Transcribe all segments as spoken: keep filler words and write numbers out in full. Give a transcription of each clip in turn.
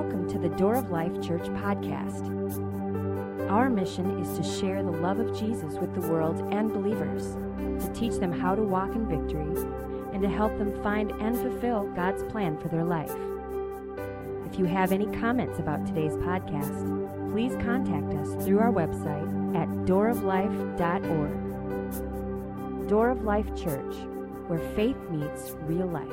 welcome to the Door of Life Church podcast. Our mission is to share the love of Jesus with the world and believers, to teach them how to walk in victory, and to help them find and fulfill God's plan for their life. If you have any comments about today's podcast, please contact us through our website at door of life dot org. Door of Life Church, where faith meets real life.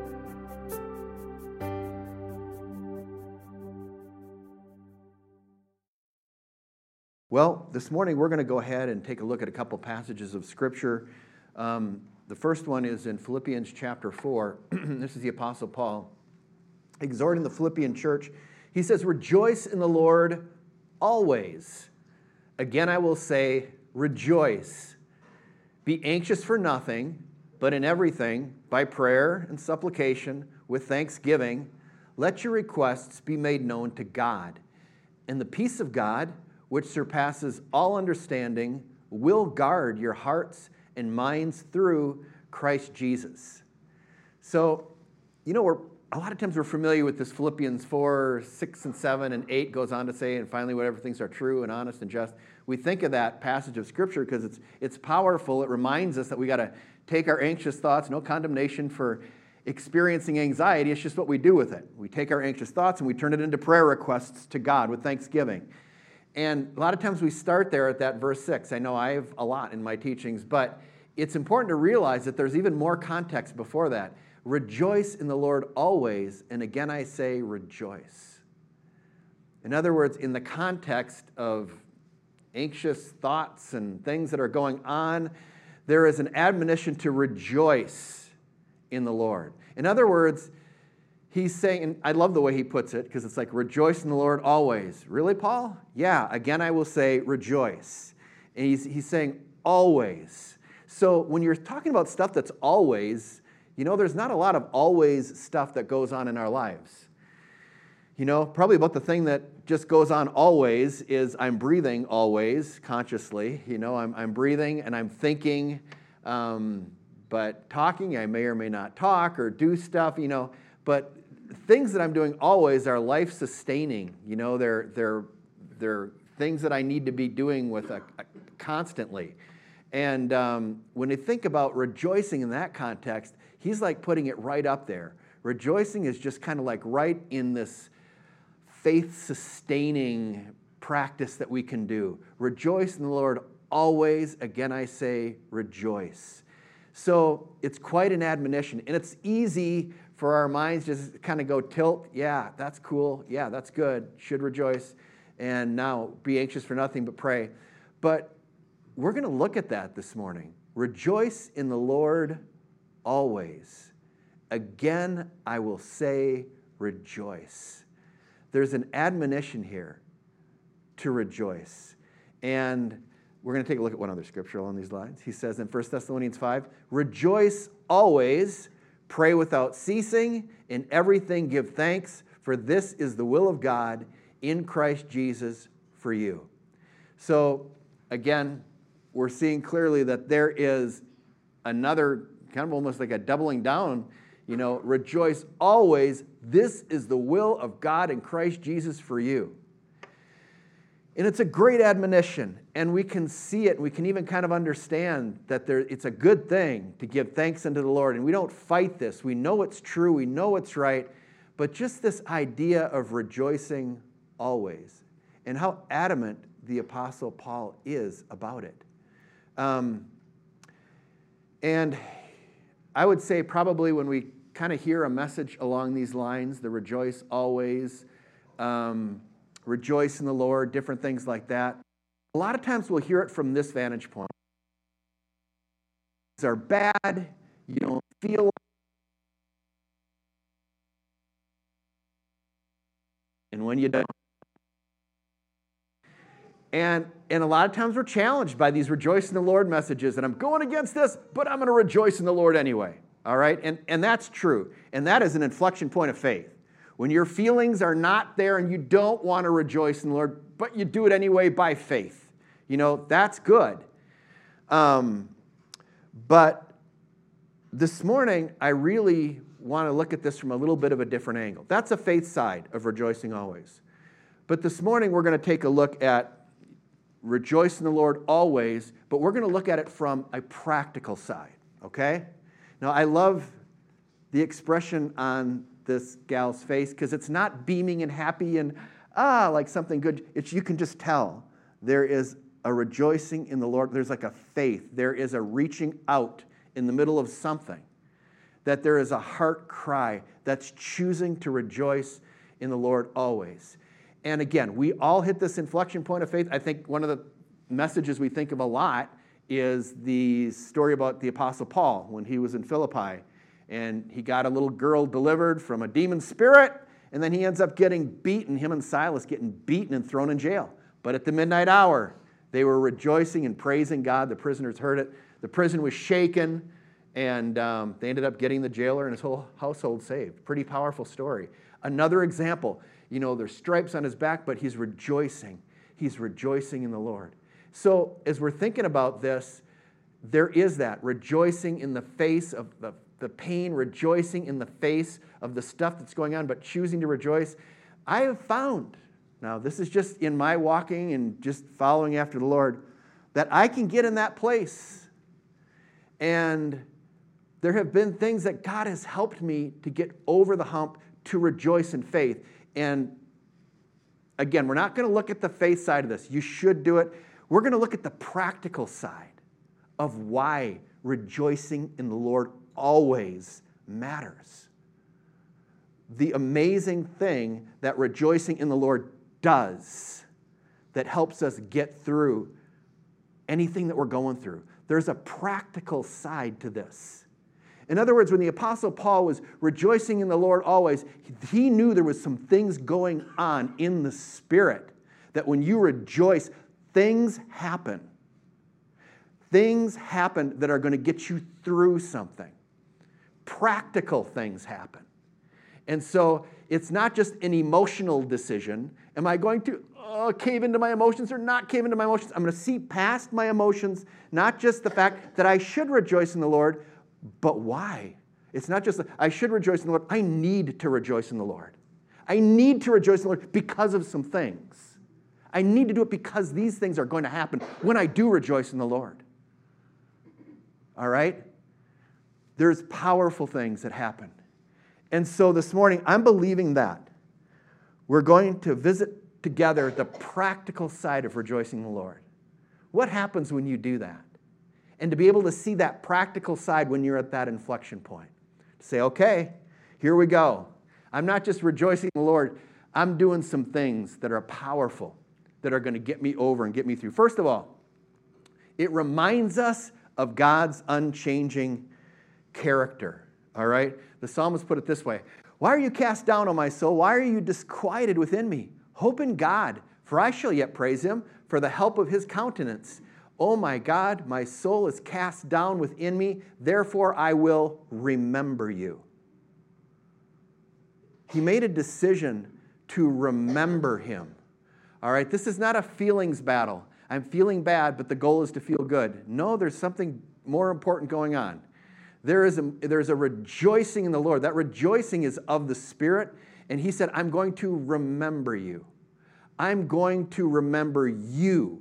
Well, this morning we're going to go ahead and take a look at a couple passages of Scripture. Um, the first one is in Philippians chapter four. This is the Apostle Paul exhorting the Philippian church. He says, "Rejoice in the Lord always. Again, I will say, rejoice. Be anxious for nothing, but in everything, by prayer and supplication, with thanksgiving, let your requests be made known to God. And the peace of God, which surpasses all understanding, will guard your hearts and minds through Christ Jesus." So, you know, we're a lot of times we're familiar with this Philippians four, six, and seven, and eight goes on to say, and finally, whatever things are true and honest and just. We think of that passage of Scripture because it's it's powerful. It reminds us that we got to take our anxious thoughts, no condemnation for experiencing anxiety. It's just what we do with it. We take our anxious thoughts and we turn it into prayer requests to God with thanksgiving. And a lot of times we start there at that verse six. I know I have a lot in my teachings, but it's important to realize that there's even more context before that. Rejoice in the Lord always, and again I say rejoice. In other words, in the context of anxious thoughts and things that are going on, there is an admonition to rejoice in the Lord. In other words, he's saying, and I love the way he puts it, because it's like, rejoice in the Lord always. Really, Paul? Yeah, again I will say rejoice. And he's, he's saying always. So when you're talking about stuff that's always, you know, there's not a lot of always stuff that goes on in our lives. You know, probably about the thing that just goes on always is I'm breathing always, consciously. You know, I'm, I'm breathing and I'm thinking, um, but talking, I may or may not talk or do stuff, you know, but things that I'm doing always are life-sustaining. You know, they're they're they're things that I need to be doing with a, a, constantly. And um, when you think about rejoicing in that context, he's like putting it right up there. Rejoicing is just kind of like right in this faith-sustaining practice that we can do. Rejoice in the Lord always. Again, I say rejoice. So it's quite an admonition, and it's easy for our minds to just kind of go tilt. Yeah, that's cool. Yeah, that's good. Should rejoice. And now be anxious for nothing but pray. But we're going to look at that this morning. Rejoice in the Lord always. Again, I will say rejoice. There's an admonition here to rejoice. And we're going to take a look at one other scripture along these lines. He says in First Thessalonians five, rejoice always, pray without ceasing, in everything give thanks, for this is the will of God in Christ Jesus for you. So, again, we're seeing clearly that there is another, kind of almost like a doubling down, you know, rejoice always. This is the will of God in Christ Jesus for you. And it's a great admonition, and we can see it, and we can even kind of understand that there, it's a good thing to give thanks unto the Lord, and we don't fight this. We know it's true, we know it's right, but just this idea of rejoicing always, and how adamant the Apostle Paul is about it. Um, and I would say probably when we kind of hear a message along these lines, the rejoice always, um, rejoice in the Lord, different things like that. A lot of times we'll hear it from this vantage point. Things are bad, you don't feel like, and when you don't. And, and a lot of times we're challenged by these rejoice in the Lord messages, and I'm going against this, but I'm going to rejoice in the Lord anyway. All right? And, and that's true. And that is an inflection point of faith. When your feelings are not there and you don't want to rejoice in the Lord, but you do it anyway by faith, you know, that's good. Um, but this morning, I really want to look at this from a little bit of a different angle. That's a faith side of rejoicing always. But this morning we're going to take a look at rejoice in the Lord always, but we're going to look at it from a practical side, okay? Now, I love the expression on this gal's face because it's not beaming and happy and, ah, like something good. It's, you can just tell there is a rejoicing in the Lord. There's like a faith. There is a reaching out in the middle of something, that there is a heart cry that's choosing to rejoice in the Lord always. And again, we all hit this inflection point of faith. I think one of the messages we think of a lot is the story about the Apostle Paul when he was in Philippi. And he got a little girl delivered from a demon spirit, and then he ends up getting beaten, him and Silas getting beaten and thrown in jail. But at the midnight hour, they were rejoicing and praising God. The prisoners heard it. The prison was shaken, and um, they ended up getting the jailer and his whole household saved. Pretty powerful story. Another example. You know, there's stripes on his back, but he's rejoicing. He's rejoicing in the Lord. So as we're thinking about this, there is that rejoicing in the face of the, the pain, rejoicing in the face of the stuff that's going on, but choosing to rejoice. I have found, now this is just in my walking and just following after the Lord, that I can get in that place. And there have been things that God has helped me to get over the hump to rejoice in faith. And again, we're not going to look at the faith side of this. You should do it. We're going to look at the practical side of why rejoicing in the Lord always matters. The amazing thing that rejoicing in the Lord does that helps us get through anything that we're going through. There's a practical side to this. In other words, when the Apostle Paul was rejoicing in the Lord always, he knew there was some things going on in the Spirit, that when you rejoice, things happen. Things happen that are going to get you through something. Practical things happen. And so it's not just an emotional decision. Am I going to uh, cave into my emotions or not cave into my emotions? I'm going to see past my emotions, not just the fact that I should rejoice in the Lord, but why? It's not just, I should rejoice in the Lord. I need to rejoice in the Lord. I need to rejoice in the Lord because of some things. I need to do it because these things are going to happen when I do rejoice in the Lord. All right? There's powerful things that happen. And so this morning, I'm believing that we're going to visit together the practical side of rejoicing in the Lord. What happens when you do that? And to be able to see that practical side when you're at that inflection point. To say, okay, here we go. I'm not just rejoicing in the Lord. I'm doing some things that are powerful, that are going to get me over and get me through. First of all, it reminds us of God's unchanging character. All right? The psalmist put it this way. Why are you cast down, O my soul? Why are you disquieted within me? Hope in God, for I shall yet praise him for the help of his countenance. Oh my God, my soul is cast down within me, therefore I will remember you. He made a decision to remember him. All right, this is not a feelings battle. I'm feeling bad, but the goal is to feel good. No, there's something more important going on. There is a, there's a rejoicing in the Lord. That rejoicing is of the Spirit, and he said, I'm going to remember you. I'm going to remember you.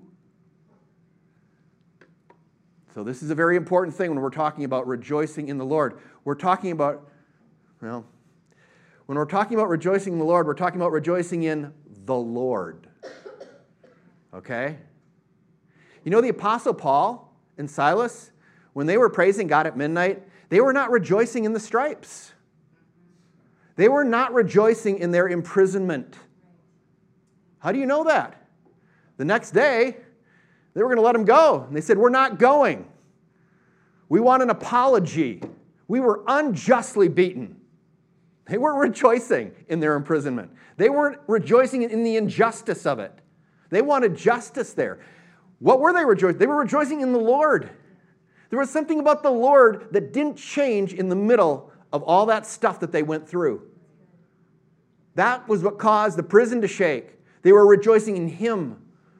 So this is a very important thing when we're talking about rejoicing in the Lord. We're talking about, well, when we're talking about rejoicing in the Lord, we're talking about rejoicing in the Lord. Okay? You know the Apostle Paul and Silas, when they were praising God at midnight, they were not rejoicing in the stripes. They were not rejoicing in their imprisonment. How do you know that? The next day, they were going to let them go. And they said, we're not going. We want an apology. We were unjustly beaten. They weren't rejoicing in their imprisonment. They weren't rejoicing in the injustice of it. They wanted justice there. What were they rejoicing? They were rejoicing in the Lord. There was something about the Lord that didn't change in the middle of all that stuff that they went through. That was what caused the prison to shake. They were rejoicing in him.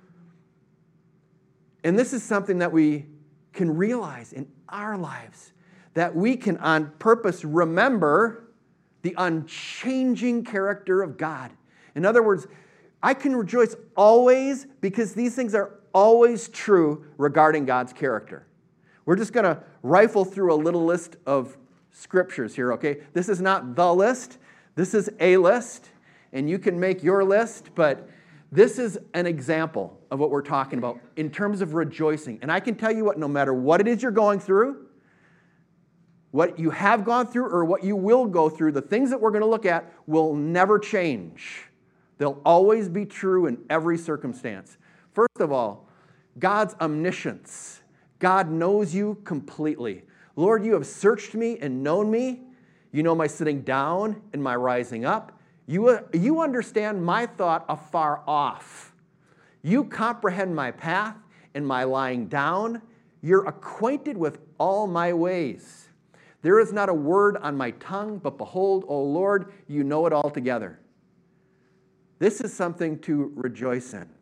And this is something that we can realize in our lives, that we can on purpose remember the unchanging character of God. In other words, I can rejoice always because these things are always true regarding God's character. We're just going to rifle through a little list of scriptures here, okay? This is not the list. This is a list, and you can make your list, but this is an example of what we're talking about in terms of rejoicing. And I can tell you what, no matter what it is you're going through, what you have gone through or what you will go through, the things that we're going to look at will never change. They'll always be true in every circumstance. First of all, God's omniscience. God knows you completely. Lord, you have searched me and known me. You know my sitting down and my rising up. You, you understand my thought afar off. You comprehend my path and my lying down. You're acquainted with all my ways. There is not a word on my tongue, but behold, O Lord, you know it altogether. This is something to rejoice in.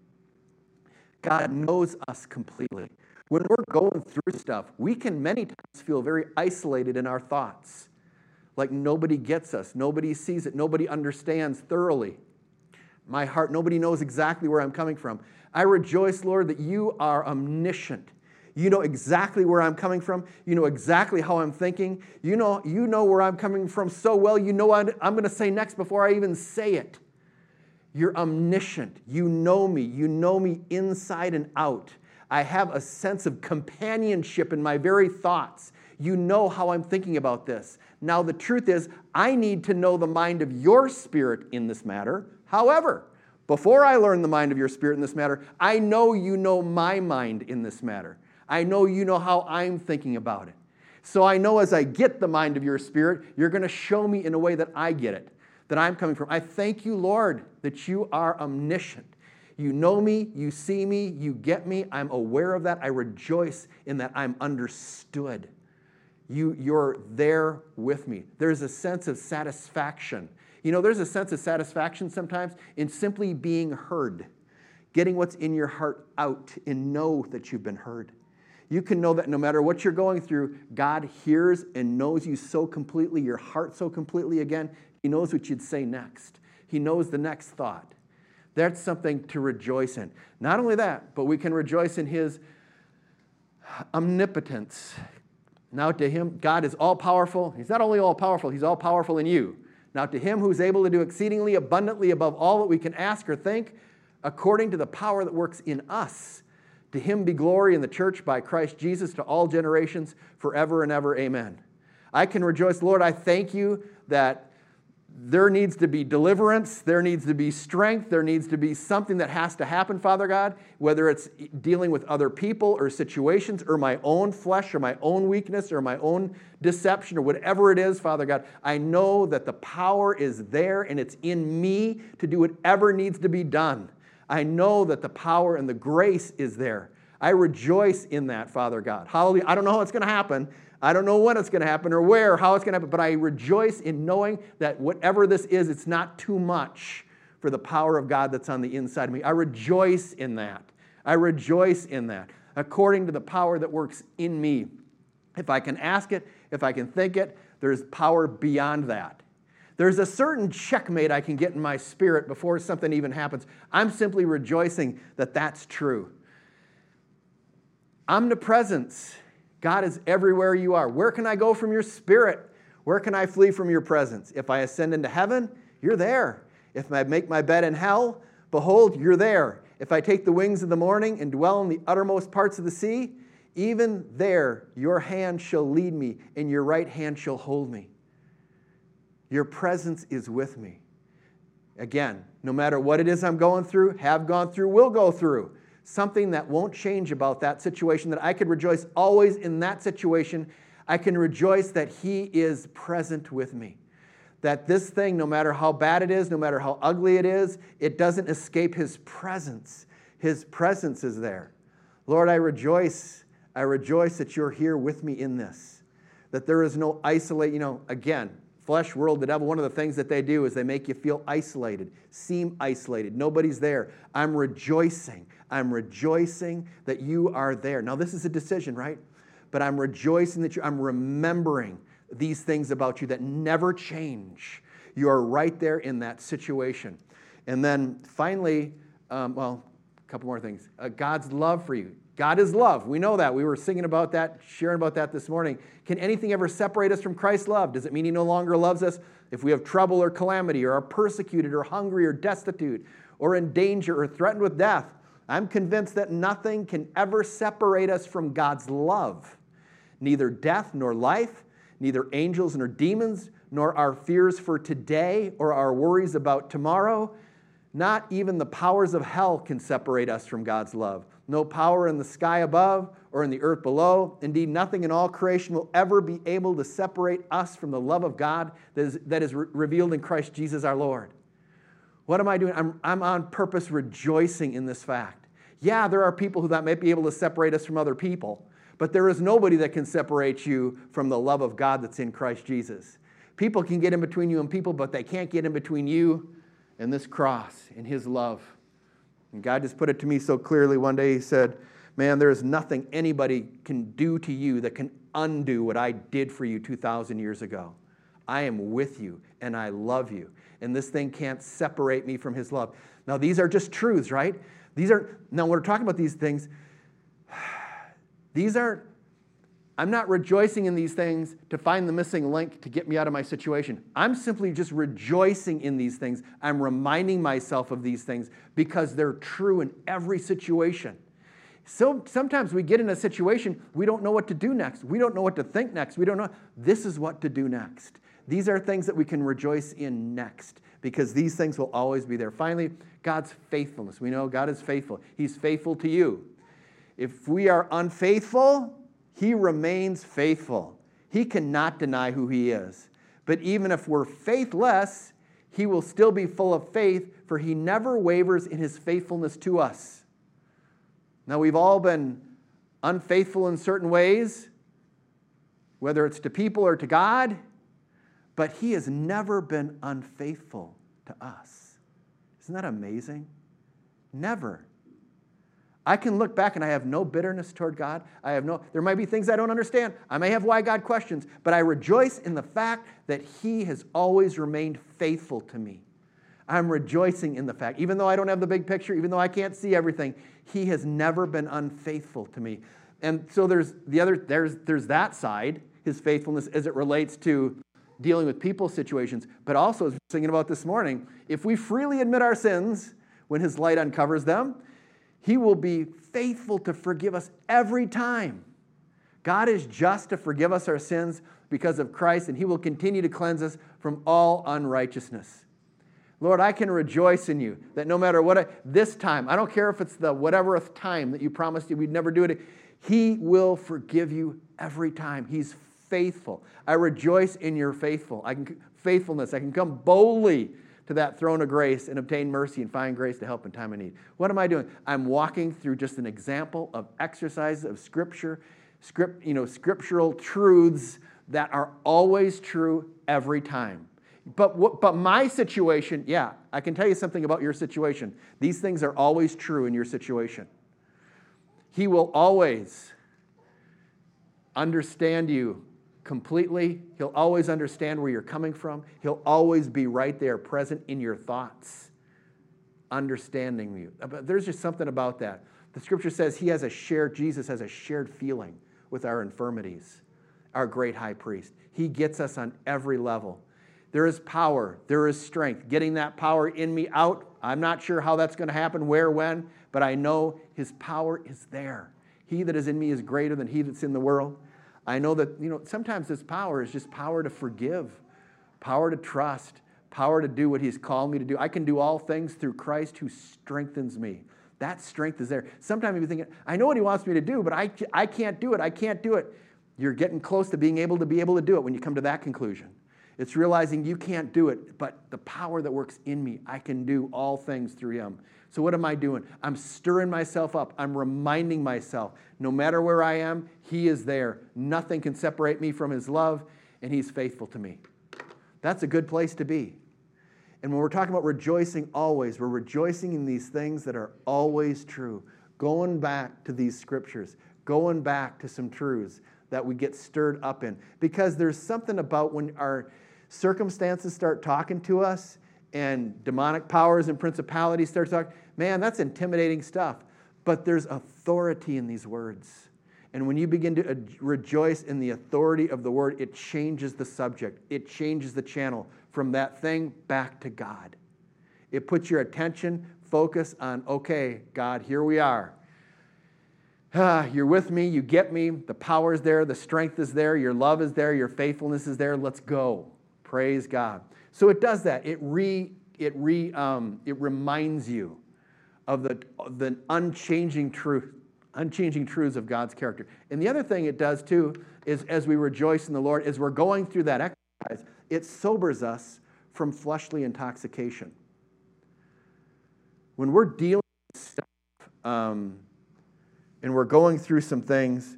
God knows us completely. When we're going through stuff, we can many times feel very isolated in our thoughts. Like nobody gets us, nobody sees it, nobody understands thoroughly. My heart, nobody knows exactly where I'm coming from. I rejoice, Lord, that you are omniscient. You know exactly where I'm coming from. You know exactly how I'm thinking. You know, you know where I'm coming from so well, you know what I'm going to say next before I even say it. You're omniscient. You know me. You know me inside and out. I have a sense of companionship in my very thoughts. You know how I'm thinking about this. Now, the truth is, I need to know the mind of your Spirit in this matter. However, before I learn the mind of your Spirit in this matter, I know you know my mind in this matter. I know you know how I'm thinking about it. So I know as I get the mind of your Spirit, you're going to show me in a way that I get it, that I'm coming from. I thank you, Lord, that you are omniscient. You know me, you see me, you get me. I'm aware of that. I rejoice in that I'm understood. You, you're there with me. There's a sense of satisfaction. You know, there's a sense of satisfaction sometimes in simply being heard, getting what's in your heart out and know that you've been heard. You can know that no matter what you're going through, God hears and knows you so completely, your heart so completely again, He knows what you'd say next. He knows the next thought. That's something to rejoice in. Not only that, but we can rejoice in His omnipotence. Now to Him, God is all-powerful. He's not only all-powerful, He's all-powerful in you. Now to Him who's able to do exceedingly abundantly above all that we can ask or think, according to the power that works in us. To Him be glory in the church by Christ Jesus to all generations, forever and ever. Amen. I can rejoice, Lord, I thank you that there needs to be deliverance, there needs to be strength, there needs to be something that has to happen, Father God, whether it's dealing with other people or situations or my own flesh or my own weakness or my own deception or whatever it is, Father God. I know that the power is there and it's in me to do whatever needs to be done. I know that the power and the grace is there. I rejoice in that, Father God. Hallelujah. I don't know how it's going to happen. I don't know when it's going to happen or where, or how it's going to happen, but I rejoice in knowing that whatever this is, it's not too much for the power of God that's on the inside of me. I rejoice in that. I rejoice in that, according to the power that works in me. If I can ask it, if I can think it, there's power beyond that. There's a certain checkmate I can get in my spirit before something even happens. I'm simply rejoicing that that's true. Omnipresence. God is everywhere you are. Where can I go from your Spirit? Where can I flee from your presence? If I ascend into heaven, you're there. If I make my bed in hell, behold, you're there. If I take the wings of the morning and dwell in the uttermost parts of the sea, even there your hand shall lead me, and your right hand shall hold me. Your presence is with me. Again, no matter what it is I'm going through, have gone through, will go through, something that won't change about that situation, that I could rejoice always in that situation. I can rejoice that He is present with me. That this thing, no matter how bad it is, no matter how ugly it is, it doesn't escape His presence. His presence is there. Lord, I rejoice. I rejoice that you're here with me in this. That there is no isolate, you know, again, flesh, world, the devil, one of the things that they do is they make you feel isolated, seem isolated. Nobody's there. I'm rejoicing. I'm rejoicing that you are there. Now, this is a decision, right? But I'm rejoicing that you, I'm remembering these things about you that never change. You are right there in that situation. And then finally, um, well, a couple more things. Uh, God's love for you. God is love. We know that. We were singing about that, sharing about that this morning. Can anything ever separate us from Christ's love? Does it mean he no longer loves us if we have trouble or calamity or are persecuted or hungry or destitute or in danger or threatened with death? I'm convinced that nothing can ever separate us from God's love. Neither death nor life, neither angels nor demons, nor our fears for today or our worries about tomorrow. Not even the powers of hell can separate us from God's love. No power in the sky above or in the earth below. Indeed, nothing in all creation will ever be able to separate us from the love of God that is, that is re- revealed in Christ Jesus our Lord. What am I doing? I'm, I'm on purpose rejoicing in this fact. Yeah, there are people who that might be able to separate us from other people, but there is nobody that can separate you from the love of God that's in Christ Jesus. People can get in between you and people, but they can't get in between you and this cross and his love. And God just put it to me so clearly one day. He said, man, there is nothing anybody can do to you that can undo what I did for you two thousand years ago. I am with you, and I love you. And this thing can't separate me from his love. Now, these are just truths, right? These are, now, when we're talking about these things, these aren't, I'm not rejoicing in these things to find the missing link to get me out of my situation. I'm simply just rejoicing in these things. I'm reminding myself of these things because they're true in every situation. So sometimes we get in a situation, we don't know what to do next. We don't know what to think next. We don't know. This is what to do next. These are things that we can rejoice in next because these things will always be there. Finally, God's faithfulness. We know God is faithful. He's faithful to you. If we are unfaithful, he remains faithful. He cannot deny who he is. But even if we're faithless, he will still be full of faith, for he never wavers in his faithfulness to us. Now, we've all been unfaithful in certain ways, whether it's to people or to God, but he has never been unfaithful to us. Isn't that amazing? Never. I can look back and I have no bitterness toward God. I have no, there might be things I don't understand. I may have why God questions, but I rejoice in the fact that he has always remained faithful to me. I'm rejoicing in the fact, even though I don't have the big picture, even though I can't see everything, he has never been unfaithful to me. And so there's the other, there's, there's that side, his faithfulness as it relates to dealing with people's situations, but also, as we were thinking about this morning, if we freely admit our sins when his light uncovers them, he will be faithful to forgive us every time. God is just to forgive us our sins because of Christ, and he will continue to cleanse us from all unrighteousness. Lord, I can rejoice in you that no matter what, I, this time, I don't care if it's the whateverth time that you promised you we'd never do it, he will forgive you every time. He's faithful. I rejoice in your faithful. I can, faithfulness. I can come boldly to that throne of grace and obtain mercy and find grace to help in time of need. What am I doing? I'm walking through just an example of exercises of Scripture, script, you know, scriptural truths that are always true every time. But what, but my situation, yeah, I can tell you something about your situation. These things are always true in your situation. He will always understand you completely. He'll always understand where you're coming from. He'll always be right there, present in your thoughts, understanding you. But there's just something about that. The Scripture says he has a shared, Jesus has a shared feeling with our infirmities, our great high priest. He gets us on every level. There is power. There is strength. Getting that power in me out, I'm not sure how that's going to happen, where, when, but I know his power is there. He that is in me is greater than he that's in the world. I know that, you know, sometimes this power is just power to forgive, power to trust, power to do what he's called me to do. I can do all things through Christ who strengthens me. That strength is there. Sometimes you think, I know what he wants me to do, but I, I can't do it. I can't do it. You're getting close to being able to be able to do it when you come to that conclusion. It's realizing you can't do it, but the power that works in me, I can do all things through him. So what am I doing? I'm stirring myself up. I'm reminding myself, no matter where I am, he is there. Nothing can separate me from his love, and he's faithful to me. That's a good place to be. And when we're talking about rejoicing always, we're rejoicing in these things that are always true. Going back to these scriptures, going back to some truths that we get stirred up in. Because there's something about when our circumstances start talking to us and demonic powers and principalities start talking, man, that's intimidating stuff. But there's authority in these words. And when you begin to rejoice in the authority of the word, it changes the subject. It changes the channel from that thing back to God. It puts your attention, focus on, okay, God, here we are. Ah, you're with me, you get me, the power is there, the strength is there, your love is there, your faithfulness is there, let's go. Praise God. So it does that. It re, it re, um, it reminds you of the, of the unchanging truth, unchanging truths of God's character. And the other thing it does too is as we rejoice in the Lord, as we're going through that exercise, it sobers us from fleshly intoxication. When we're dealing with stuff, um, and we're going through some things,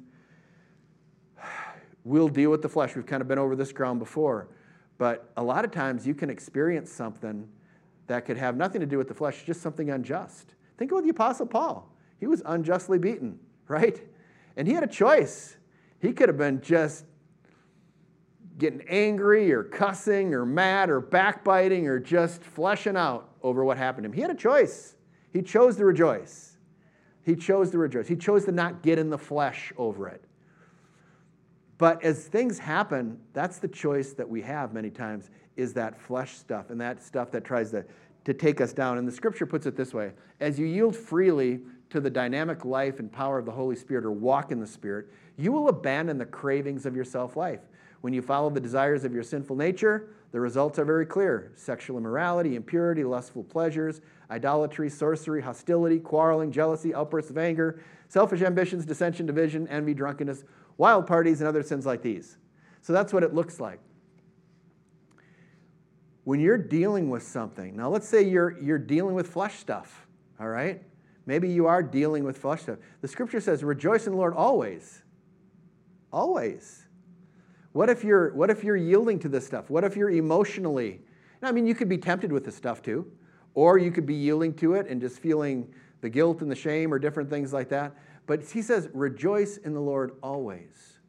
we'll deal with the flesh. We've kind of been over this ground before. But a lot of times you can experience something that could have nothing to do with the flesh, just something unjust. Think about the Apostle Paul. He was unjustly beaten, right? And he had a choice. He could have been just getting angry or cussing or mad or backbiting or just fleshing out over what happened to him. He had a choice. He chose to rejoice. He chose to rejoice. He chose to not get in the flesh over it. But as things happen, that's the choice that we have many times, is that flesh stuff and that stuff that tries to, to take us down. And the scripture puts it this way: as you yield freely to the dynamic life and power of the Holy Spirit, or walk in the Spirit, you will abandon the cravings of your self-life. When you follow the desires of your sinful nature, the results are very clear: sexual immorality, impurity, lustful pleasures, idolatry, sorcery, hostility, quarreling, jealousy, outbursts of anger, selfish ambitions, dissension, division, envy, drunkenness, wild parties, and other sins like these. So that's what it looks like. When you're dealing with something, now let's say you're, you're dealing with flesh stuff, all right? Maybe you are dealing with flesh stuff. The scripture says, rejoice in the Lord always. Always. What if you're, what if you're yielding to this stuff? What if you're emotionally, I mean, you could be tempted with this stuff too, or you could be yielding to it and just feeling the guilt and the shame or different things like that. But he says, rejoice in the Lord always.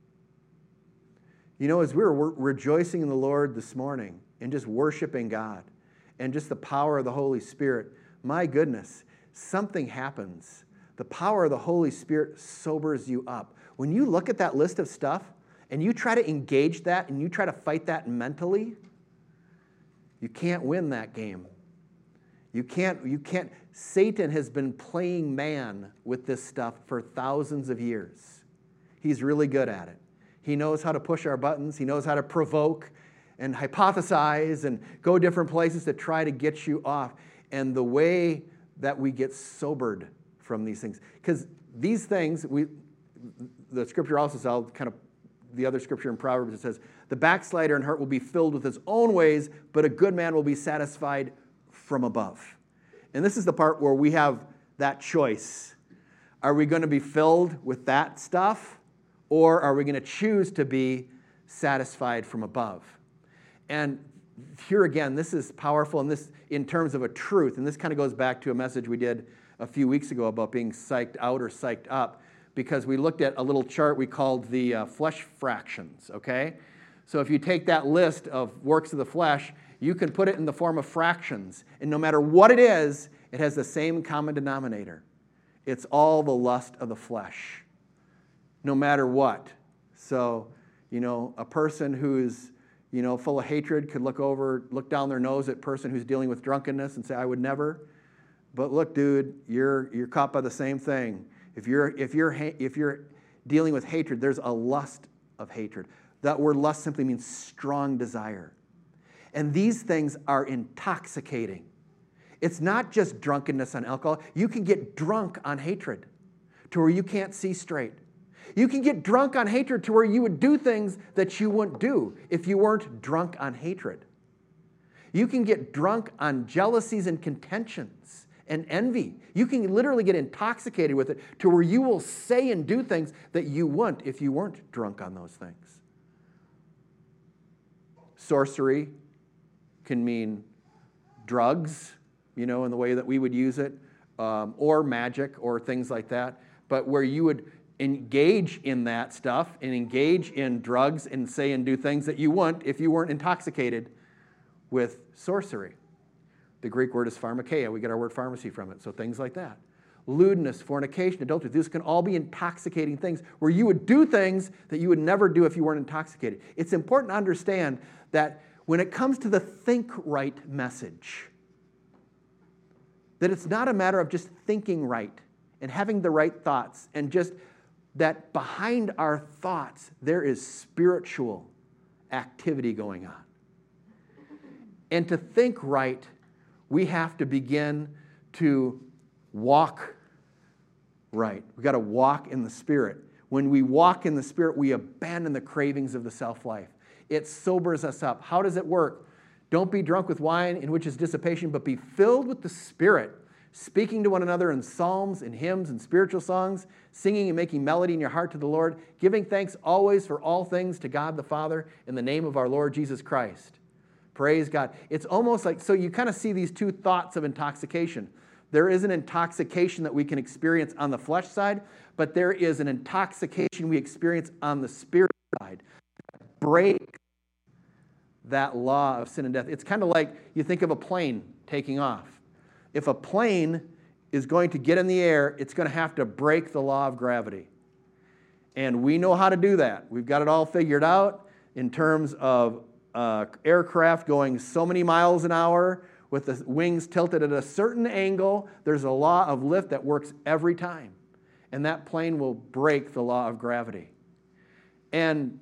You know, as we were rejoicing in the Lord this morning and just worshiping God and just the power of the Holy Spirit, my goodness, something happens. The power of the Holy Spirit sobers you up. When you look at that list of stuff and you try to engage that and you try to fight that mentally, you can't win that game. You can't, you can't. Satan has been playing man with this stuff for thousands of years. He's really good at it. He knows how to push our buttons. He knows how to provoke and hypothesize and go different places to try to get you off. And the way that we get sobered from these things, because these things, we, the scripture also says, I'll kind of, the other scripture in Proverbs, it says, the backslider in heart will be filled with his own ways, but a good man will be satisfied from above. And this is the part where we have that choice. Are we going to be filled with that stuff, or are we going to choose to be satisfied from above? And here again, this is powerful, and this in terms of a truth, and this kind of goes back to a message we did a few weeks ago about being psyched out or psyched up, because we looked at a little chart we called the uh, flesh fractions, okay? So if you take that list of works of the flesh, you can put it in the form of fractions. And no matter what it is, it has the same common denominator. It's all the lust of the flesh, no matter what. So, you know, a person who's, you know, full of hatred could look over, look down their nose at a person who's dealing with drunkenness and say, I would never. But look, dude, you're you're caught by the same thing. If you're if you're if you're dealing with hatred, there's a lust of hatred. That word lust simply means strong desire. And these things are intoxicating. It's not just drunkenness on alcohol. You can get drunk on hatred to where you can't see straight. You can get drunk on hatred to where you would do things that you wouldn't do if you weren't drunk on hatred. You can get drunk on jealousies and contentions and envy. You can literally get intoxicated with it to where you will say and do things that you wouldn't if you weren't drunk on those things. Sorcery can mean drugs, you know, in the way that we would use it, um, or magic or things like that, but where you would engage in that stuff and engage in drugs and say and do things that you wouldn't if you weren't intoxicated with sorcery. The Greek word is pharmakeia. We get our word pharmacy from it. So things like that. Lewdness, fornication, adultery. These can all be intoxicating things where you would do things that you would never do if you weren't intoxicated. It's important to understand that when it comes to the think right message, that it's not a matter of just thinking right and having the right thoughts, and just that behind our thoughts there is spiritual activity going on. And to think right, we have to begin to walk right. We've got to walk in the Spirit. When we walk in the Spirit, we abandon the cravings of the self-life. It sobers us up. How does it work? Don't be drunk with wine, in which is dissipation, but be filled with the Spirit, speaking to one another in psalms and hymns and spiritual songs, singing and making melody in your heart to the Lord, giving thanks always for all things to God the Father in the name of our Lord Jesus Christ. Praise God. It's almost like, so you kind of see these two thoughts of intoxication. There is an intoxication that we can experience on the flesh side, but there is an intoxication we experience on the spirit side. Break that law of sin and death. It's kind of like you think of a plane taking off. If a plane is going to get in the air, it's going to have to break the law of gravity. And we know how to do that. We've got it all figured out in terms of uh, aircraft going so many miles an hour with the wings tilted at a certain angle. There's a law of lift that works every time. And that plane will break the law of gravity. And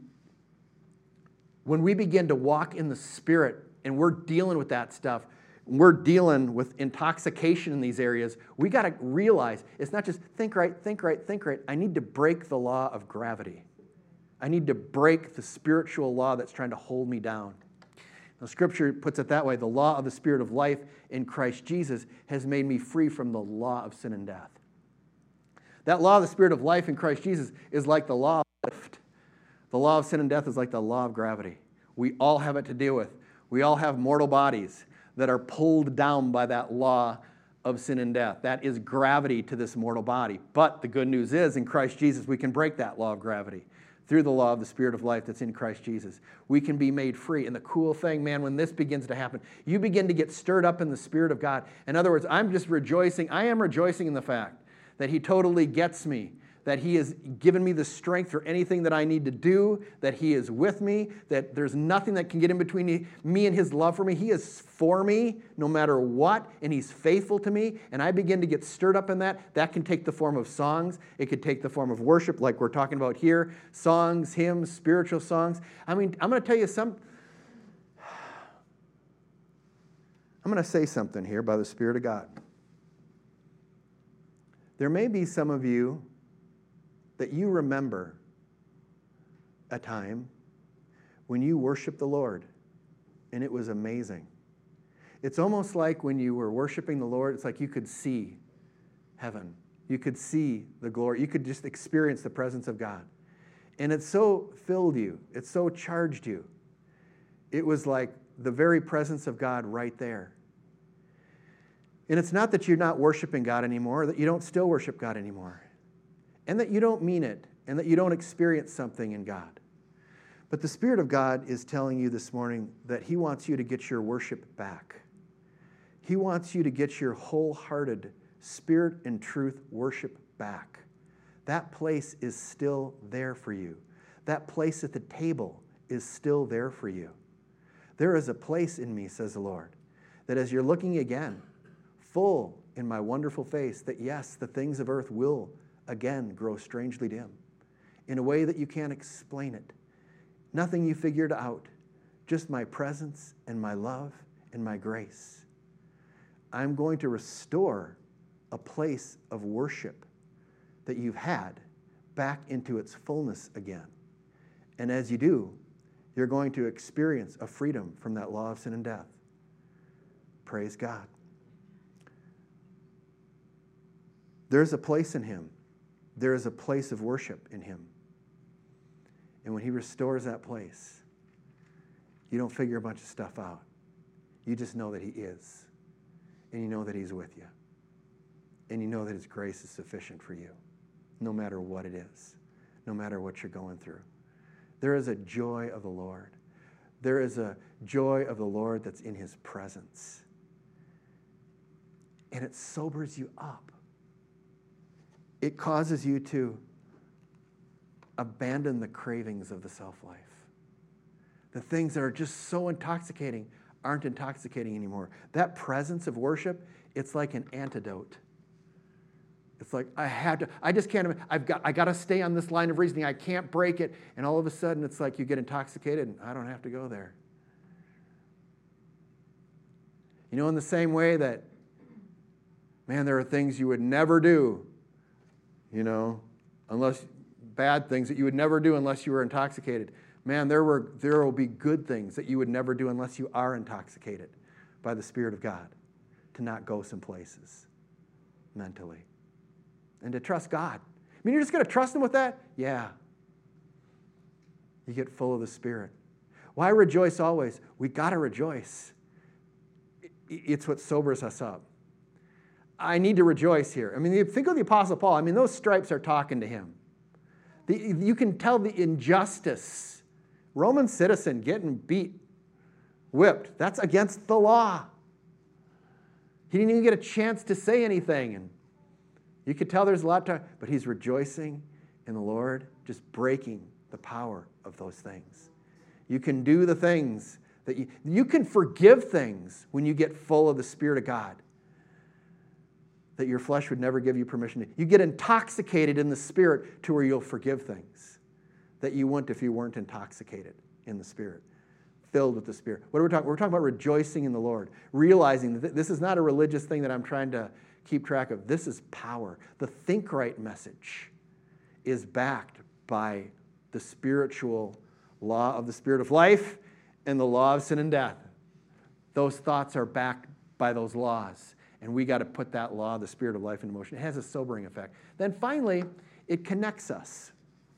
when we begin to walk in the Spirit and we're dealing with that stuff, we're dealing with intoxication in these areas, we got to realize it's not just think right, think right, think right. I need to break the law of gravity. I need to break the spiritual law that's trying to hold me down. Now, Scripture puts it that way. The law of the Spirit of life in Christ Jesus has made me free from the law of sin and death. That law of the Spirit of life in Christ Jesus is like the law of lift. The law of sin and death is like the law of gravity. We all have it to deal with. We all have mortal bodies that are pulled down by that law of sin and death. That is gravity to this mortal body. But the good news is, in Christ Jesus, we can break that law of gravity through the law of the Spirit of life that's in Christ Jesus. We can be made free. And the cool thing, man, when this begins to happen, you begin to get stirred up in the Spirit of God. In other words, I'm just rejoicing. I am rejoicing in the fact that He totally gets me, that He has given me the strength for anything that I need to do, that He is with me, that there's nothing that can get in between me and His love for me. He is for me no matter what, and He's faithful to me, and I begin to get stirred up in that. That can take the form of songs. It could take the form of worship like we're talking about here, songs, hymns, spiritual songs. I mean, I'm going to tell you some... I'm going to say something here by the Spirit of God. There may be some of you that you remember a time when you worshiped the Lord, and it was amazing. It's almost like when you were worshiping the Lord, it's like you could see heaven. You could see the glory. You could just experience the presence of God. And it so filled you. It so charged you. It was like the very presence of God right there. And it's not that you're not worshiping God anymore, that you don't still worship God anymore, and that you don't mean it, and that you don't experience something in God. But the Spirit of God is telling you this morning that He wants you to get your worship back. He wants you to get your wholehearted spirit and truth worship back. That place is still there for you. That place at the table is still there for you. There is a place in me, says the Lord, that as you're looking again, full in my wonderful face, that yes, the things of earth will again grow strangely dim in a way that you can't explain it. Nothing you figured out, just my presence and my love and my grace. I'm going to restore a place of worship that you've had back into its fullness again. And as you do, you're going to experience a freedom from that law of sin and death. Praise God. There's a place in Him. There is a place of worship in Him. And when He restores that place, you don't figure a bunch of stuff out. You just know that He is. And you know that He's with you. And you know that His grace is sufficient for you. no matter what it is, no matter what you're going through. There is a joy of the Lord. There is a joy of the Lord that's in his presence. And it sobers you up. It causes you to abandon the cravings of the self-life. The things that are just so intoxicating aren't intoxicating anymore. That presence of worship, it's like an antidote. It's like, I have to, I just can't, I've got, I got to stay on this line of reasoning. I can't break it. And all of a sudden, it's like you get intoxicated, and I don't have to go there. You know, in the same way that, man, there are things you would never do, you know, unless, bad things that you would never do unless you were intoxicated. Man, there were there will be good things that you would never do unless you are intoxicated by the Spirit of God, to not go some places mentally. And to trust God. I mean, you're just going to trust him with that? Yeah. You get full of the Spirit. Why rejoice always? We got to rejoice. It's what sobers us up. I need to rejoice here. I mean, think of the Apostle Paul. I mean, those stripes are talking to him. The, you can tell the injustice. Roman citizen getting beat, whipped. That's against the law. He didn't even get a chance to say anything. And you could tell there's a lot of time, but he's rejoicing in the Lord, just breaking the power of those things. You can do the things that you, you can forgive things when you get full of the Spirit of God that your flesh would never give you permission to. You get intoxicated in the Spirit to where you'll forgive things that you wouldn't if you weren't intoxicated in the Spirit, filled with the Spirit. What are we talking? We're talking about rejoicing in the Lord, realizing that this is not a religious thing that I'm trying to keep track of. This is power. The Think Right message is backed by the spiritual law of the Spirit of life and the law of sin and death. Those thoughts are backed by those laws. And we got to put that law, the Spirit of life, into motion. It has a sobering effect. Then finally, it connects us.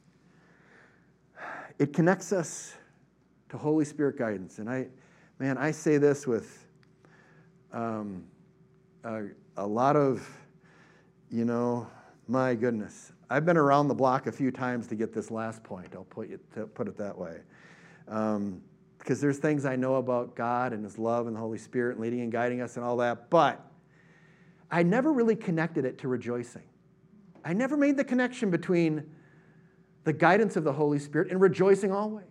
It connects us to Holy Spirit guidance. And I, man, I say this with um, a, a lot of, you know, my goodness. I've been around the block a few times to get this last point. I'll put, it, to put it that way. Um, because there's things I know about God and his love and the Holy Spirit and leading and guiding us and all that. But I never really connected it to rejoicing. I never made the connection between the guidance of the Holy Spirit and rejoicing always.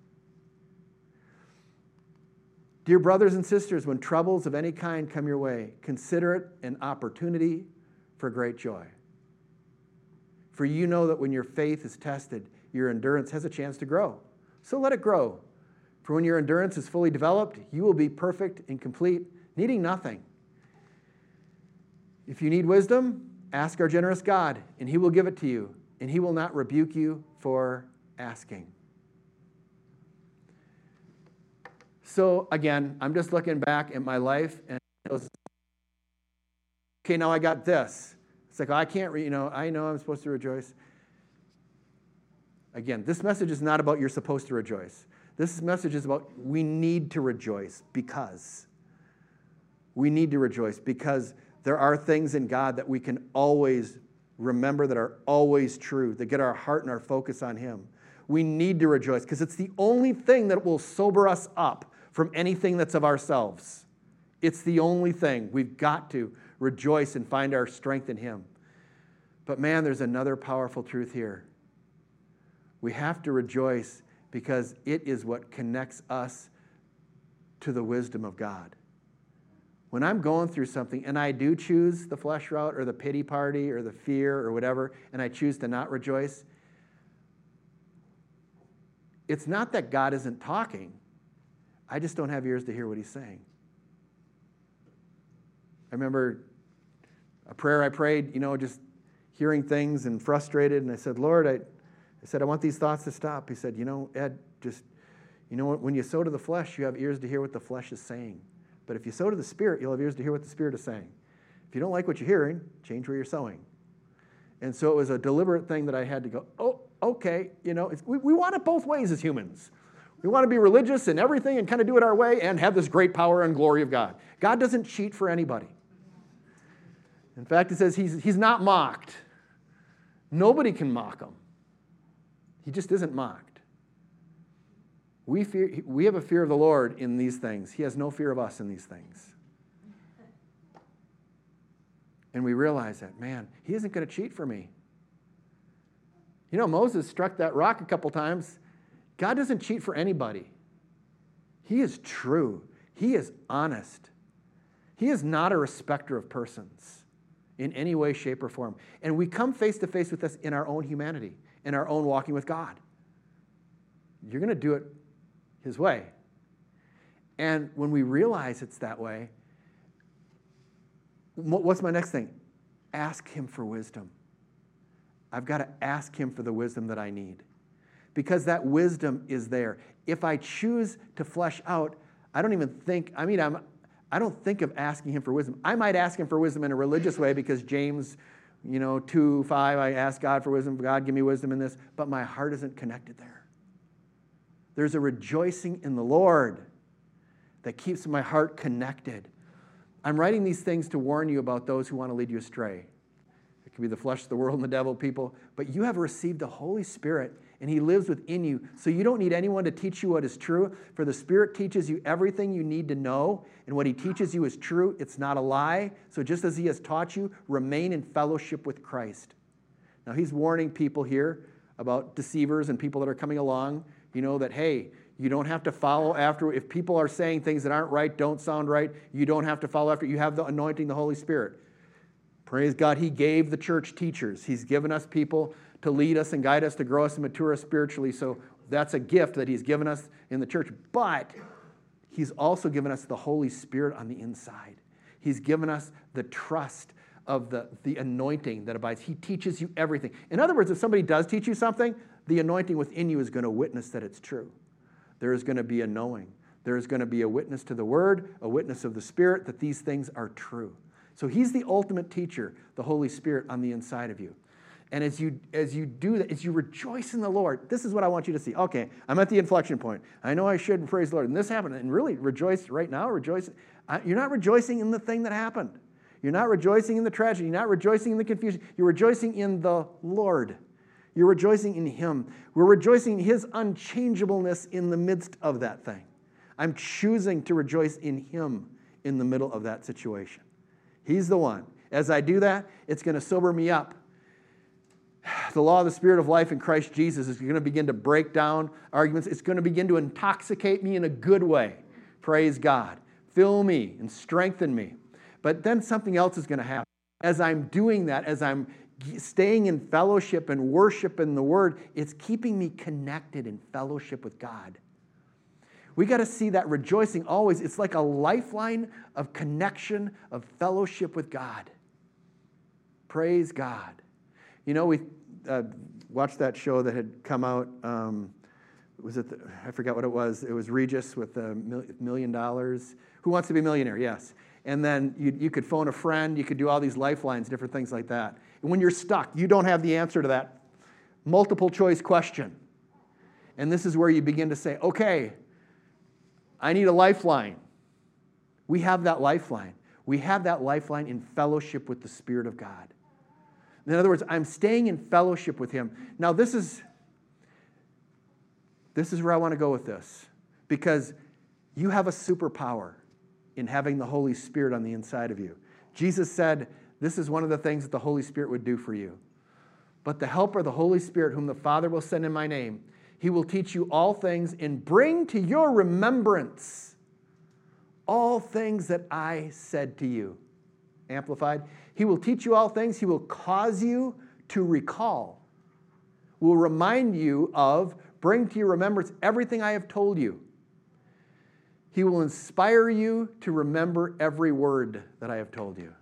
Dear brothers and sisters, when troubles of any kind come your way, consider it an opportunity for great joy. For you know that when your faith is tested, your endurance has a chance to grow. So let it grow. For when your endurance is fully developed, you will be perfect and complete, needing nothing. If you need wisdom, ask our generous God, and he will give it to you, and he will not rebuke you for asking. So again, I'm just looking back at my life, and it goes, okay, now I got this. It's like, oh, I can't, re- you know, I know I'm supposed to rejoice. Again, this message is not about you're supposed to rejoice. This message is about we need to rejoice because. We need to rejoice because there are things in God that we can always remember that are always true, that get our heart and our focus on him. We need to rejoice because it's the only thing that will sober us up from anything that's of ourselves. It's the only thing. We've got to rejoice and find our strength in him. But man, there's another powerful truth here. We have to rejoice because it is what connects us to the wisdom of God. When I'm going through something and I do choose the flesh route or the pity party or the fear or whatever, and I choose to not rejoice, it's not that God isn't talking. I just don't have ears to hear what he's saying. I remember a prayer I prayed, you know, just hearing things and frustrated, and I said, Lord, I, I said, I want these thoughts to stop. He said, you know, Ed, just, you know, when you sow to the flesh, you have ears to hear what the flesh is saying. But if you sow to the Spirit, you'll have ears to hear what the Spirit is saying. If you don't like what you're hearing, change where you're sowing. And so it was a deliberate thing that I had to go, oh, okay, you know, it's, we, we want it both ways as humans. We want to be religious and everything and kind of do it our way and have this great power and glory of God. God doesn't cheat for anybody. In fact, it says he's, he's not mocked. Nobody can mock him. He just isn't mocked. We fear, we have a fear of the Lord in these things. He has no fear of us in these things. And we realize that, man, he isn't going to cheat for me. You know, Moses struck that rock a couple times. God doesn't cheat for anybody. He is true. He is honest. He is not a respecter of persons in any way, shape, or form. And we come face to face with this in our own humanity, in our own walking with God. You're going to do it his way. And when we realize it's that way, what's my next thing? Ask him for wisdom. I've got to ask him for the wisdom that I need. Because that wisdom is there. If I choose to flesh out, I don't even think, I mean, I'm, I don't think of asking him for wisdom. I might ask him for wisdom in a religious way because James, you know, two, five, I ask God for wisdom. God, give me wisdom in this. But my heart isn't connected there. There's a rejoicing in the Lord that keeps my heart connected. I'm writing these things to warn you about those who want to lead you astray. It could be the flesh, the world, and the devil, people. But you have received the Holy Spirit, and he lives within you. So you don't need anyone to teach you what is true, for the Spirit teaches you everything you need to know, and what he teaches you is true. It's not a lie. So just as he has taught you, remain in fellowship with Christ. Now, he's warning people here about deceivers and people that are coming along, you know, that, hey, you don't have to follow after. If people are saying things that aren't right, don't sound right, you don't have to follow after. You have the anointing, the Holy Spirit. Praise God, he gave the church teachers. He's given us people to lead us and guide us, to grow us and mature us spiritually. So that's a gift that he's given us in the church. But he's also given us the Holy Spirit on the inside. He's given us the trust of the, the anointing that abides. He teaches you everything. In other words, if somebody does teach you something, the anointing within you is going to witness that it's true. There is going to be a knowing. There is going to be a witness to the Word, a witness of the Spirit, that these things are true. So he's the ultimate teacher, the Holy Spirit on the inside of you. And as you as you do that, as you rejoice in the Lord, this is what I want you to see. Okay, I'm at the inflection point. I know I should praise the Lord. And this happened. And really rejoice right now. Rejoice. You're not rejoicing in the thing that happened. You're not rejoicing in the tragedy. You're not rejoicing in the confusion. You're rejoicing in the Lord. You're rejoicing in him. We're rejoicing in his unchangeableness in the midst of that thing. I'm choosing to rejoice in him in the middle of that situation. He's the one. As I do that, it's going to sober me up. The law of the Spirit of life in Christ Jesus is going to begin to break down arguments. It's going to begin to intoxicate me in a good way. Praise God. Fill me and strengthen me. But then something else is going to happen. As I'm doing that, as I'm staying in fellowship and worship in the Word, it's keeping me connected in fellowship with God. We got to see that rejoicing always. It's like a lifeline of connection, of fellowship with God. Praise God. You know, we uh, watched that show that had come out. Um, was it? The, I forgot what it was. It was Regis with a million dollars. Who Wants to Be a Millionaire? Yes. And then you, you could phone a friend. You could do all these lifelines, different things like that. And when you're stuck, you don't have the answer to that multiple choice question. And this is where you begin to say, okay, I need a lifeline. We have that lifeline. We have that lifeline in fellowship with the Spirit of God. In other words, I'm staying in fellowship with him. Now, this is, this is where I want to go with this. Because you have a superpower in having the Holy Spirit on the inside of you. Jesus said, this is one of the things that the Holy Spirit would do for you. But the Helper, the Holy Spirit, whom the Father will send in my name, he will teach you all things and bring to your remembrance all things that I said to you. Amplified. He will teach you all things. He will cause you to recall. Will remind you of, bring to your remembrance everything I have told you. He will inspire you to remember every word that I have told you.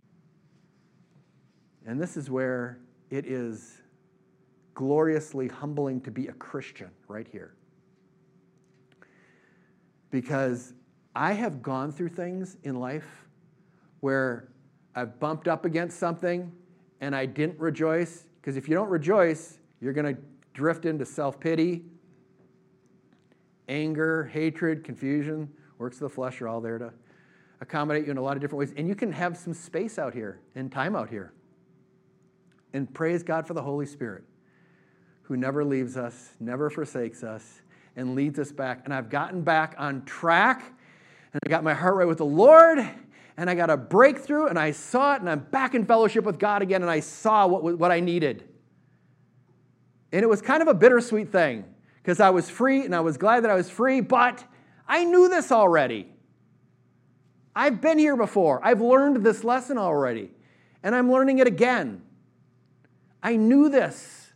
And this is where it is gloriously humbling to be a Christian right here. Because I have gone through things in life where I've bumped up against something and I didn't rejoice. Because if you don't rejoice, you're going to drift into self-pity, anger, hatred, confusion. Works of the flesh are all there to accommodate you in a lot of different ways. And you can have some space out here and time out here. And praise God for the Holy Spirit, who never leaves us, never forsakes us, and leads us back. And I've gotten back on track, and I got my heart right with the Lord, and I got a breakthrough, and I saw it, and I'm back in fellowship with God again, and I saw what, what I needed. And it was kind of a bittersweet thing, because I was free, and I was glad that I was free, but I knew this already. I've been here before. I've learned this lesson already, and I'm learning it again. I knew this.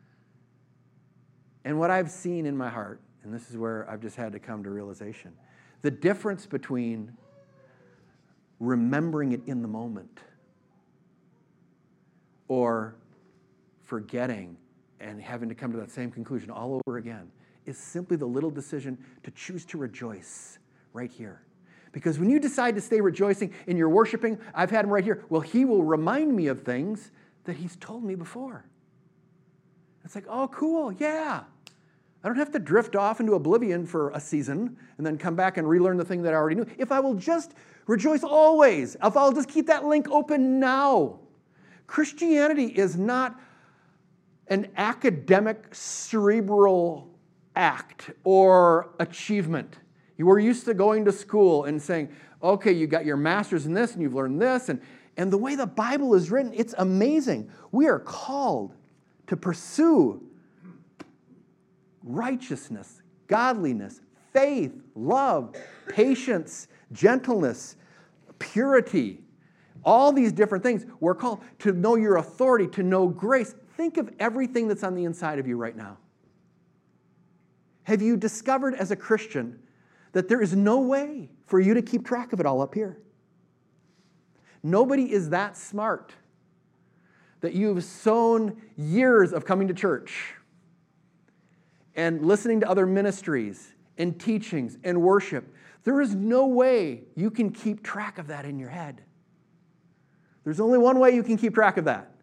And what I've seen in my heart, and this is where I've just had to come to realization, the difference between remembering it in the moment or forgetting and having to come to that same conclusion all over again is simply the little decision to choose to rejoice right here. Because when you decide to stay rejoicing in your worshiping, I've had him right here, well, he will remind me of things that he's told me before. It's like, oh, cool, yeah. I don't have to drift off into oblivion for a season and then come back and relearn the thing that I already knew. If I will just rejoice always, if I'll just keep that link open now. Christianity is not an academic, cerebral act or achievement. You were used to going to school and saying, okay, you got your master's in this and you've learned this. And, and the way the Bible is written, it's amazing. We are called to pursue righteousness, godliness, faith, love, patience, gentleness, purity, all these different things. We're called to know your authority, to know grace. Think of everything that's on the inside of you right now. Have you discovered as a Christian that there is no way for you to keep track of it all up here? Nobody is that smart that you've sown years of coming to church and listening to other ministries and teachings and worship. There is no way you can keep track of that in your head. There's only one way you can keep track of that.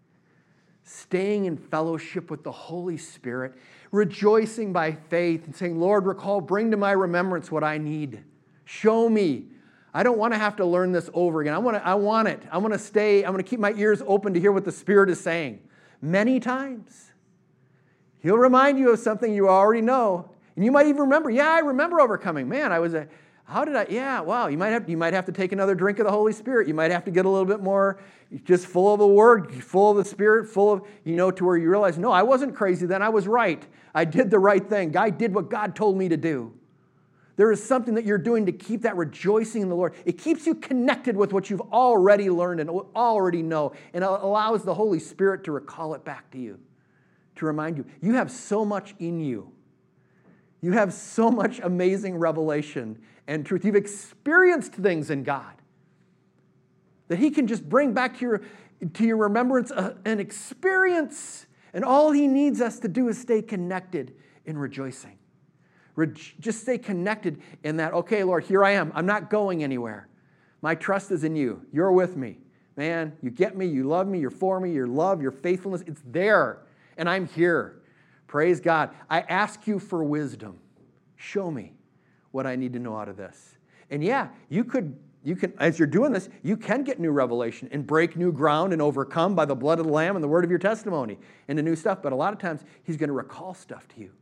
Staying in fellowship with the Holy Spirit, rejoicing by faith and saying, Lord, recall, bring to my remembrance what I need. Show me. I don't want to have to learn this over again. I want to, I want it. I want to stay. I want to keep my ears open to hear what the Spirit is saying. Many times. He'll remind you of something you already know. And you might even remember, yeah, I remember overcoming. Man, I was a, how did I, yeah, wow. You might have, you might have to take another drink of the Holy Spirit. You might have to get a little bit more just full of the Word, full of the Spirit, full of, you know, to where you realize, no, I wasn't crazy then. I was right. I did the right thing. I did what God told me to do. There is something that you're doing to keep that rejoicing in the Lord. It keeps you connected with what you've already learned and already know, and it allows the Holy Spirit to recall it back to you, to remind you. You have so much in you. You have so much amazing revelation and truth. You've experienced things in God that He can just bring back to your, to your remembrance a, an experience, and all He needs us to do is stay connected in rejoicing. Just stay connected in that, okay, Lord, here I am. I'm not going anywhere. My trust is in you. You're with me. Man, you get me, you love me, you're for me, your love, your faithfulness, it's there, and I'm here. Praise God. I ask you for wisdom. Show me what I need to know out of this. And yeah, you could, you can, as you're doing this, you can get new revelation and break new ground and overcome by the blood of the Lamb and the word of your testimony into new stuff. But a lot of times, He's going to recall stuff to you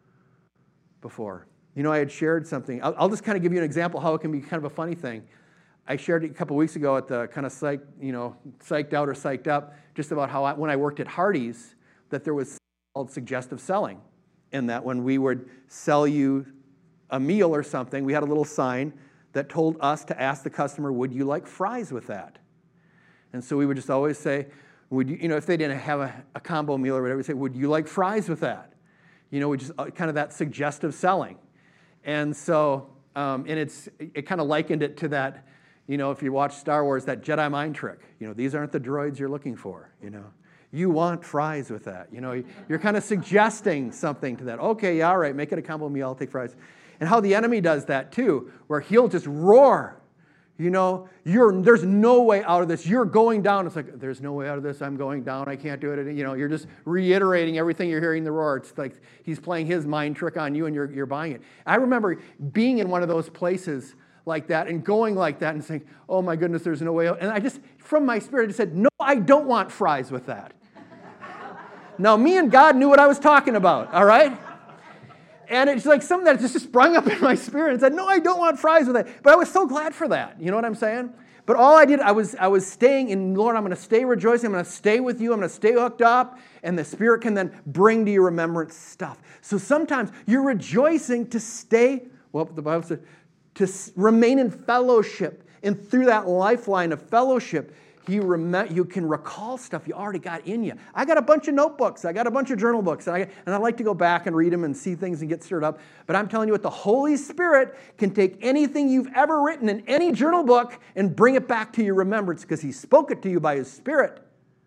before. You know, I had shared something. I'll, I'll just kind of give you an example how it can be kind of a funny thing. I shared it a couple weeks ago at the kind of psych, you know, psyched out or psyched up, just about how I, when I worked at Hardee's, that there was called suggestive selling, and that when we would sell you a meal or something, we had a little sign that told us to ask the customer, would you like fries with that? And so we would just always say, would you, you know, if they didn't have a, a combo meal or whatever, we'd say, would you like fries with that? You know, we just kind of that suggestive selling. And so, um, and it's, it kind of likened it to that, you know, if you watch Star Wars, that Jedi mind trick. You know, these aren't the droids you're looking for, you know. You want fries with that. You know, you're kind of suggesting something to that. Okay, yeah, all right, make it a combo meal, I'll take fries. And how the enemy does that too, where he'll just roar. You know, you're, there's no way out of this. You're going down. It's like, there's no way out of this. I'm going down. I can't do it. You know, you're just reiterating everything you're hearing the roar. It's like he's playing his mind trick on you and you're, you're buying it. I remember being in one of those places like that and going like that and saying, oh my goodness, there's no way out. And I just, from my spirit, I just said, no, I don't want fries with that. Now, me and God knew what I was talking about, all right? And it's like something that just sprung up in my spirit and said, no, I don't want fries with that. But I was so glad for that. You know what I'm saying? But all I did, I was I was staying in, Lord, I'm going to stay rejoicing. I'm going to stay with you. I'm going to stay hooked up. And the Spirit can then bring to your remembrance stuff. So sometimes you're rejoicing to stay, well, the Bible said, to remain in fellowship. And through that lifeline of fellowship, you, rem- you can recall stuff you already got in you. I got a bunch of notebooks. I got a bunch of journal books. And I, and I like to go back and read them and see things and get stirred up. But I'm telling you what, the Holy Spirit can take anything you've ever written in any journal book and bring it back to your remembrance because He spoke it to you by His Spirit.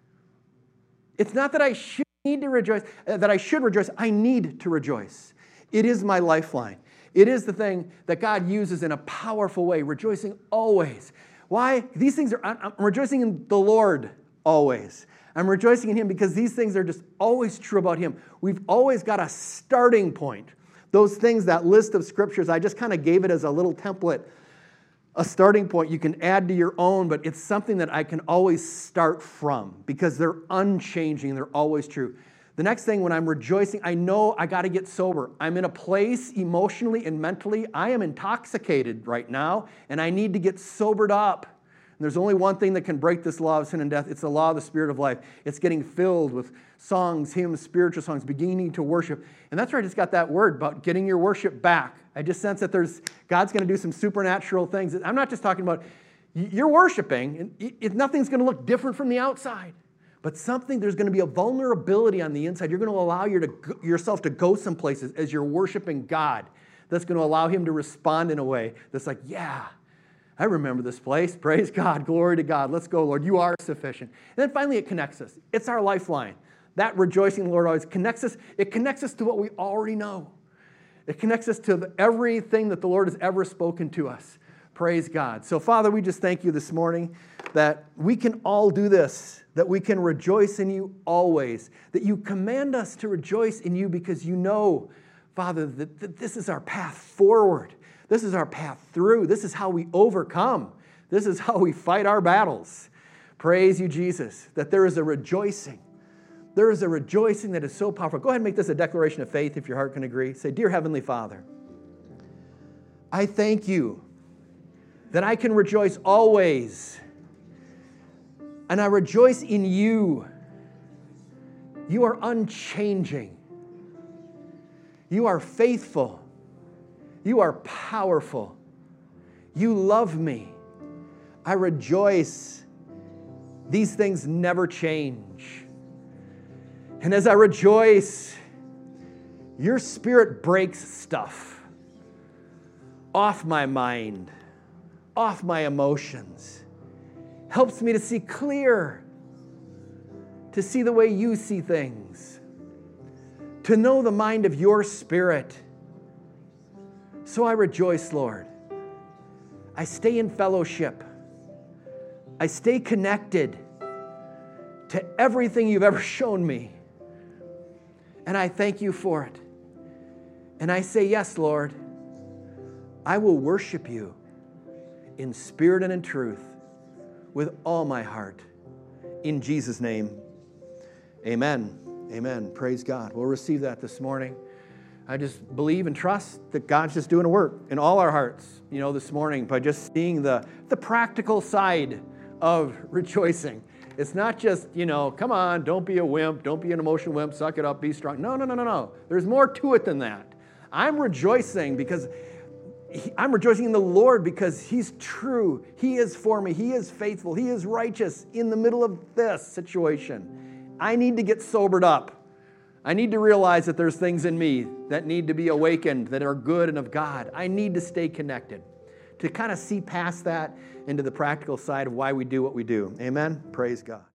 It's not that I should need to rejoice, uh, that I should rejoice. I need to rejoice. It is my lifeline. It is the thing that God uses in a powerful way, rejoicing always. Why? These things are, I'm rejoicing in the Lord always. I'm rejoicing in Him because these things are just always true about Him. We've always got a starting point. Those things, that list of scriptures, I just kind of gave it as a little template, a starting point you can add to your own, but it's something that I can always start from because they're unchanging. They're always true. The next thing, when I'm rejoicing, I know I got to get sober. I'm in a place emotionally and mentally, I am intoxicated right now, and I need to get sobered up. And there's only one thing that can break this law of sin and death. It's the law of the Spirit of life. It's getting filled with songs, hymns, spiritual songs, beginning to worship. And that's where I just got that word about getting your worship back. I just sense that there's God's going to do some supernatural things. I'm not just talking about you're worshiping, and it, nothing's going to look different from the outside. But something, there's going to be a vulnerability on the inside. You're going to allow your to, yourself to go some places as you're worshiping God. That's going to allow Him to respond in a way that's like, yeah, I remember this place. Praise God. Glory to God. Let's go, Lord. You are sufficient. And then finally, it connects us. It's our lifeline. That rejoicing in the Lord always connects us. It connects us to what we already know. It connects us to the, everything that the Lord has ever spoken to us. Praise God. So, Father, we just thank you this morning that we can all do this, that we can rejoice in you always, that you command us to rejoice in you because you know, Father, that, that this is our path forward. This is our path through. This is how we overcome. This is how we fight our battles. Praise you, Jesus, that there is a rejoicing. There is a rejoicing that is so powerful. Go ahead and make this a declaration of faith if your heart can agree. Say, Dear Heavenly Father, I thank you that I can rejoice always. And I rejoice in you. You are unchanging. You are faithful. You are powerful. You love me. I rejoice. These things never change. And as I rejoice, your Spirit breaks stuff off my mind, off my emotions. Helps me to see clear, to see the way you see things, to know the mind of your Spirit. So I rejoice, Lord. I stay in fellowship. I stay connected to everything you've ever shown me. And I thank you for it. And I say, yes, Lord, I will worship you in spirit and in truth, with all my heart. In Jesus' name, amen. Amen. Praise God. We'll receive that this morning. I just believe and trust that God's just doing a work in all our hearts, you know, this morning by just seeing the, the practical side of rejoicing. It's not just, you know, come on, don't be a wimp, don't be an emotional wimp, suck it up, be strong. No, no, no, no, no. There's more to it than that. I'm rejoicing because I'm rejoicing in the Lord because He's true. He is for me. He is faithful. He is righteous in the middle of this situation. I need to get sobered up. I need to realize that there's things in me that need to be awakened, that are good and of God. I need to stay connected, to kind of see past that into the practical side of why we do what we do. Amen? Praise God.